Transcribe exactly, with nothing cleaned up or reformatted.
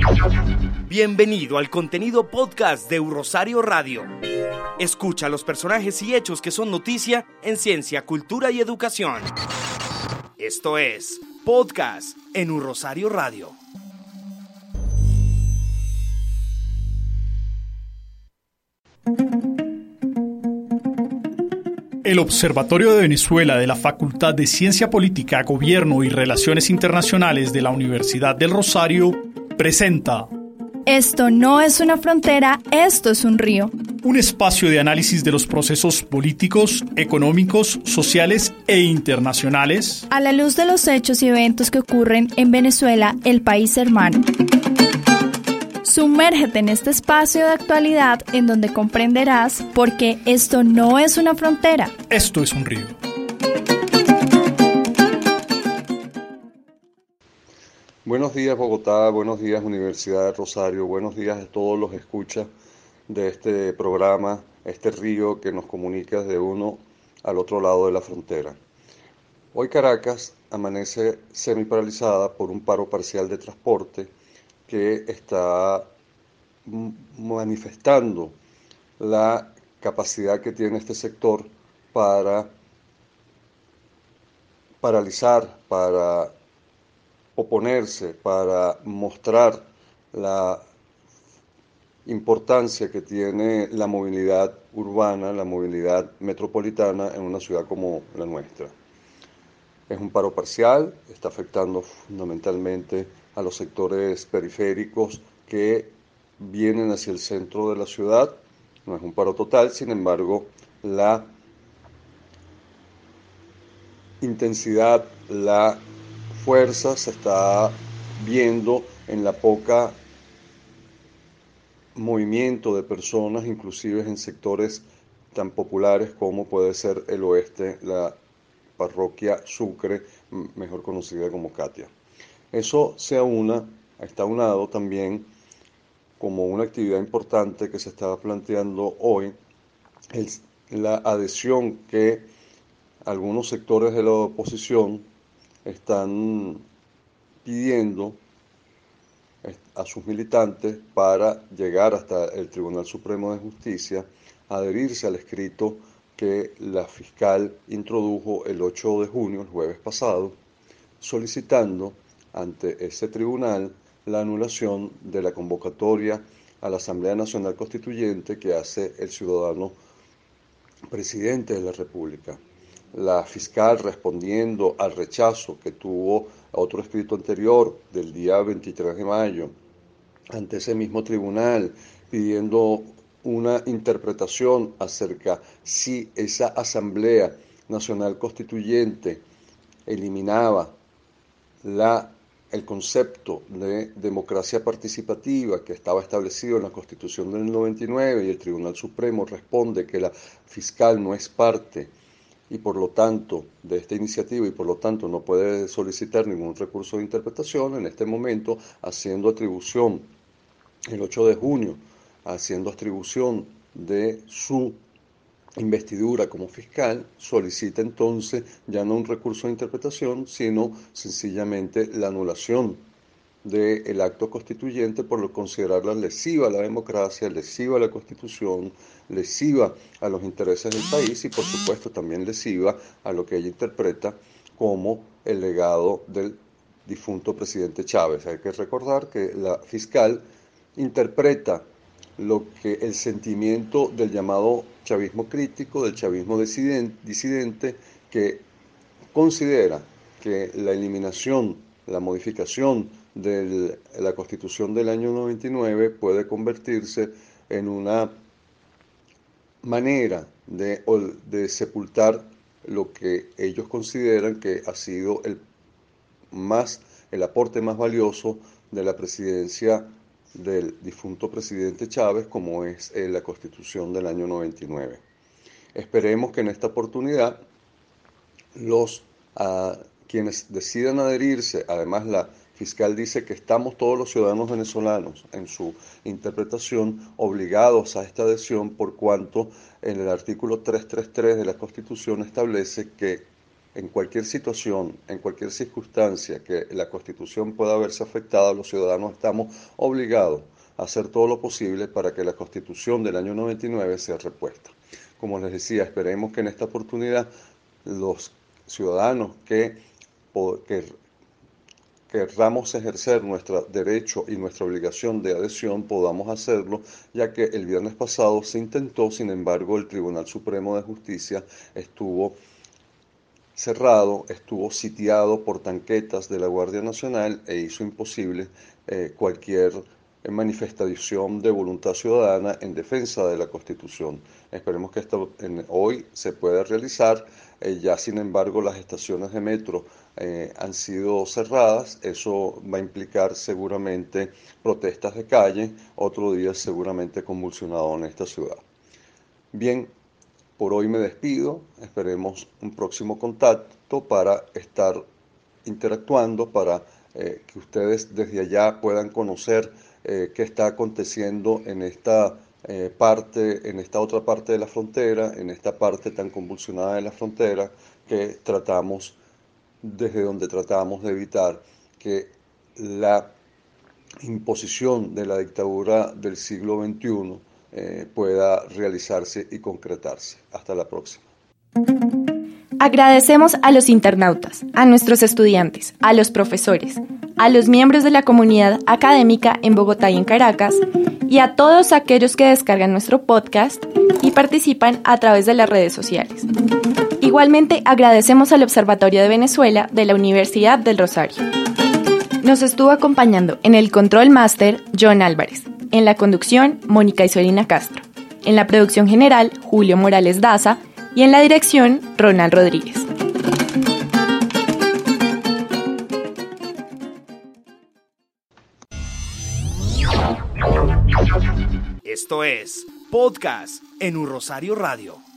Bienvenido al contenido podcast de Rosario Radio. Escucha los personajes y hechos que son noticia en ciencia, cultura y educación. Esto es Podcast en Rosario Radio. El Observatorio de Venezuela de la Facultad de Ciencia Política, Gobierno y Relaciones Internacionales de la Universidad del Rosario presenta Esto no es una frontera, esto es un río. Un espacio de análisis de los procesos políticos, económicos, sociales e internacionales a la luz de los hechos y eventos que ocurren en Venezuela, el país hermano. Sumérgete en este espacio de actualidad en donde comprenderás por qué esto no es una frontera. Esto es un río. Buenos días Bogotá, buenos días Universidad de Rosario, buenos días a todos los escuchas de este programa, este río que nos comunica de uno al otro lado de la frontera. Hoy Caracas amanece semiparalizada por un paro parcial de transporte que está manifestando la capacidad que tiene este sector para paralizar, para oponerse, para mostrar la importancia que tiene la movilidad urbana, la movilidad metropolitana en una ciudad como la nuestra. Es un paro parcial, está afectando fundamentalmente a los sectores periféricos que vienen hacia el centro de la ciudad. No es un paro total, sin embargo, la intensidad, la fuerza se está viendo en la poca movimiento de personas, inclusive en sectores tan populares como puede ser el oeste, la parroquia Sucre, mejor conocida como Catia. Eso se aúna, está aunado también como una actividad importante que se estaba planteando hoy, el, la adhesión que algunos sectores de la oposición están pidiendo a sus militantes para llegar hasta el Tribunal Supremo de Justicia, adherirse al escrito que la fiscal introdujo el ocho de junio, el jueves pasado, solicitando ante ese tribunal la anulación de la convocatoria a la Asamblea Nacional Constituyente que hace el ciudadano presidente de la República. La fiscal, respondiendo al rechazo que tuvo a otro escrito anterior del día veintitrés de mayo ante ese mismo tribunal, pidiendo una interpretación acerca si esa Asamblea Nacional Constituyente eliminaba la, el concepto de democracia participativa que estaba establecido en la Constitución del noventa y nueve, y el Tribunal Supremo responde que la fiscal no es parte y por lo tanto de esta iniciativa y por lo tanto no puede solicitar ningún recurso de interpretación. En este momento, haciendo atribución el ocho de junio, haciendo atribución de su investidura como fiscal, solicita entonces ya no un recurso de interpretación, sino sencillamente la anulación del acto constituyente por considerarla lesiva a la democracia, lesiva a la Constitución, lesiva a los intereses del país y por supuesto también lesiva a lo que ella interpreta como el legado del difunto presidente Chávez. Hay que recordar que la fiscal interpreta lo que el sentimiento del llamado chavismo crítico, del chavismo disidente, que considera que la eliminación, la modificación de la Constitución del año noventa y nueve puede convertirse en una manera de, de sepultar lo que ellos consideran que ha sido el, más, el aporte más valioso de la presidencia del difunto presidente Chávez, como es eh, la Constitución del año noventa y nueve. Esperemos que en esta oportunidad los uh, quienes decidan adherirse, además la fiscal dice que estamos todos los ciudadanos venezolanos en su interpretación obligados a esta adhesión por cuanto en el artículo trescientos treinta y tres de la Constitución establece que en cualquier situación, en cualquier circunstancia que la Constitución pueda verse afectada, los ciudadanos estamos obligados a hacer todo lo posible para que la Constitución del año noventa y nueve sea repuesta. Como les decía, esperemos que en esta oportunidad los ciudadanos que, que querramos ejercer nuestro derecho y nuestra obligación de adhesión podamos hacerlo, ya que el viernes pasado se intentó, sin embargo, el Tribunal Supremo de Justicia estuvo cerrado, estuvo sitiado por tanquetas de la Guardia Nacional e hizo imposible eh, cualquier manifestación de voluntad ciudadana en defensa de la Constitución. Esperemos que esto en, hoy se pueda realizar. Eh, ya sin embargo las estaciones de metro eh, han sido cerradas. Eso va a implicar seguramente protestas de calle, otro día seguramente convulsionado en esta ciudad. Bien, por hoy me despido. Esperemos un próximo contacto para estar interactuando, para eh, que ustedes desde allá puedan conocer eh, qué está aconteciendo en esta eh, parte, en esta otra parte de la frontera, en esta parte tan convulsionada de la frontera que tratamos, desde donde tratamos de evitar que la imposición de la dictadura del siglo veintiuno eh, pueda realizarse y concretarse. Hasta la próxima. Agradecemos a los internautas, a nuestros estudiantes, a los profesores, a los miembros de la comunidad académica en Bogotá y en Caracas, y a todos aquellos que descargan nuestro podcast y participan a través de las redes sociales. Igualmente agradecemos al Observatorio de Venezuela de la Universidad del Rosario. Nos estuvo acompañando en el Control Master John Álvarez, en la conducción Mónica Isolina Castro, en la producción general Julio Morales Daza y en la dirección Ronald Rodríguez. Esto es Podcast en Un Rosario Radio.